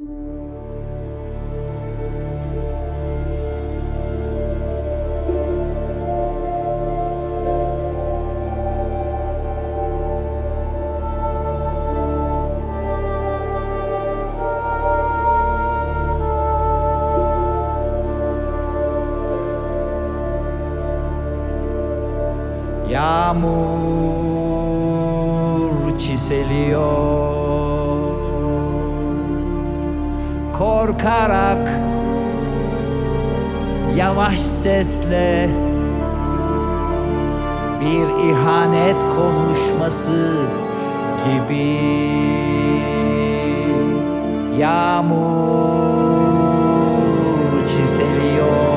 Yağmur çiseliyor, korkarak yavaş sesle bir ihanet konuşması gibi. Yağmur çiseliyor,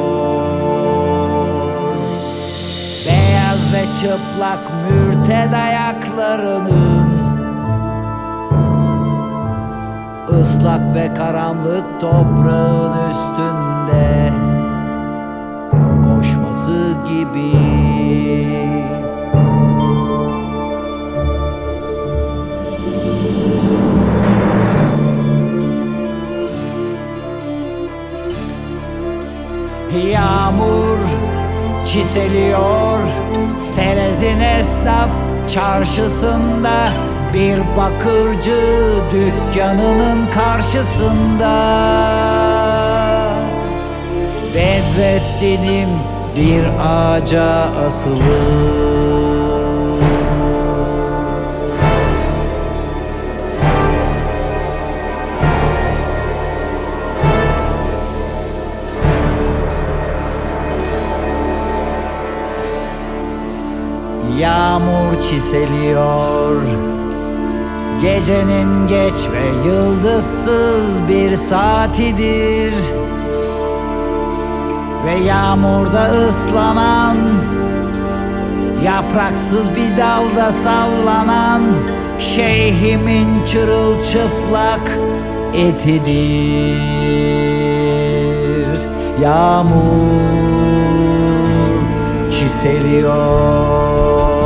ve çıplak mürted ayaklarının ıslak ve karanlık toprağın üstünde koşması gibi. Yağmur çiseliyor Serez'in esnaf çarşısında, bir bakırcı dükkanının karşısında. Bedrettin'im bir ağaca asılı, yağmur çiseliyor. Gecenin geç ve yıldızsız bir saatidir ve yağmurda ıslanan, yapraksız bir dalda sallanan şeyhimin çırılçıplak etidir. Yağmur çiseliyor.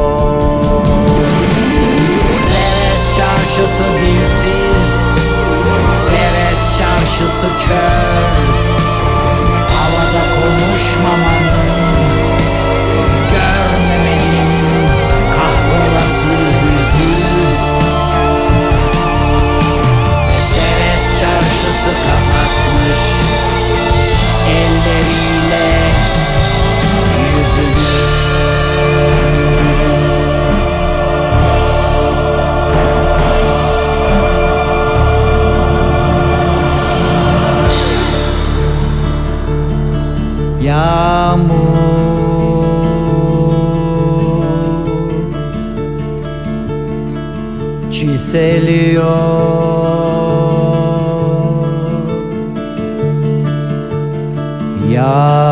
Çarşısı dilsiz, Serez çarşısı kör. Havada konuşmamanın, görmemenin kahrolası hüznü. Serez çarşısı kapatmış elleriyle yüzünü. Yağmur çiseliyor.